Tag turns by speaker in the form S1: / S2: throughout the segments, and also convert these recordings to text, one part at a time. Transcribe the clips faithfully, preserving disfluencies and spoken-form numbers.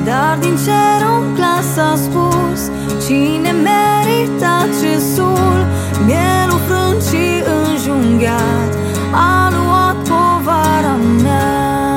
S1: dar din cer un glas a spus: cine merită accesul? Mielul frânt și înjunghiat a luat povara mea.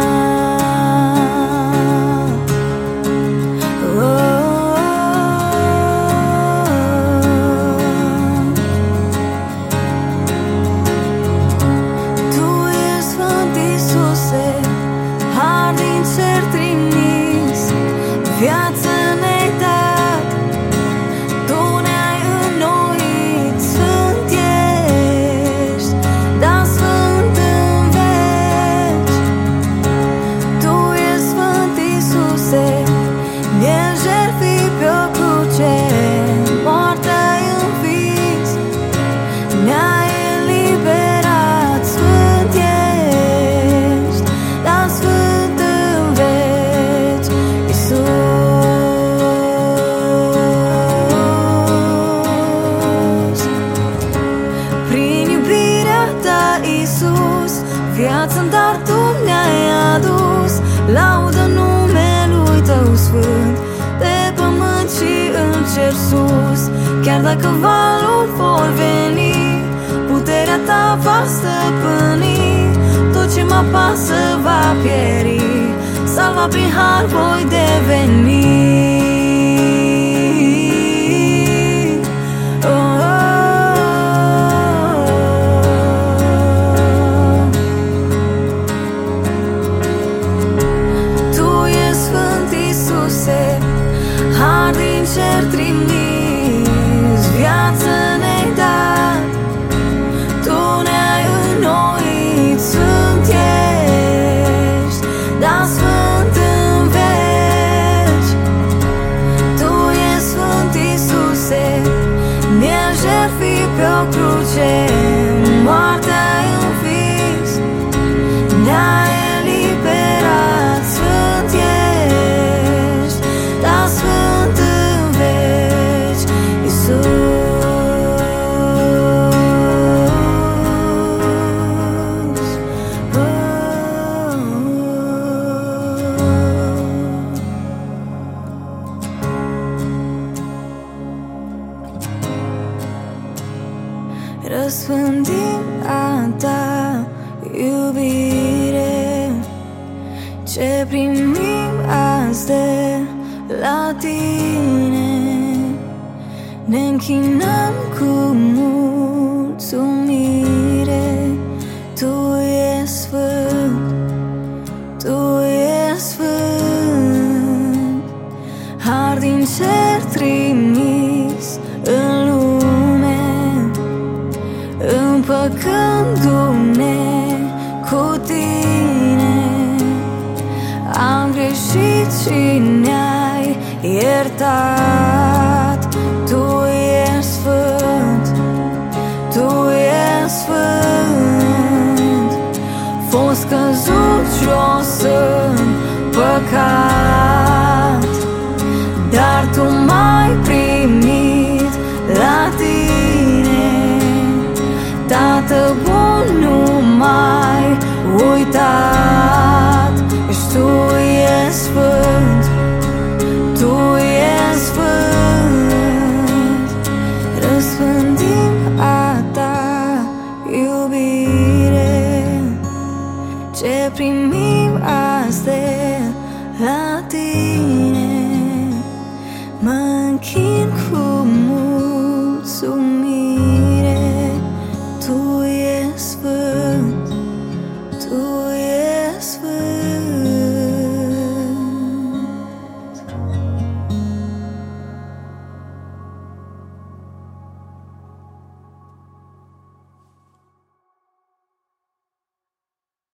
S1: Viață ne-ai dat, Tu ne-ai înnoit, Sfânt ești, dar Sfânt în veci. Tu ești Sfânt Iisuse, mi-ai jertfit pe o cruce, moartea-ai învins, ne-ai eliberat. Sfânt ești, dar Sfânt în veci, Iisus. Iisus, viață-mi dar Tu mi-ai adus, laudă numelui Tău sfânt, pe pământ și în cer sus. Chiar dacă valuri vor veni, puterea Ta va stăpâni, tot ce mă apasă va pieri, salva prin har voi deveni. Har din cer trimis, viață ne-ai dat, Tu ne-ai înnoit, Sfânt ești, dar Sfânt în veci. Tu ești Sfânt Iisuse, mi-ai jertfit pe o cruce, moartea-ai învins, ne-ai eliberat. Sfânt ești, dar Sfânt în veci, Iisus. Răspândim a Ta iubire, ce primim azi de la Tine, ne închinăm cu mulțumire. Tu ești Sfânt, Tu ești Sfânt, har din cer trimis în lume, împăcându-ne cu Tine. Am greșit și ne-ai iertat. Tu ești Sfânt, Tu ești Sfânt, fost căzut jos în păcat, dar Tu m-ai primit la Tine. Tată bun, nu m-ai uitat, și Tu ești Sfânt, Tu ești Sfânt. Răspândim a Ta iubire, ce primim azi de la Tine, mă închin cu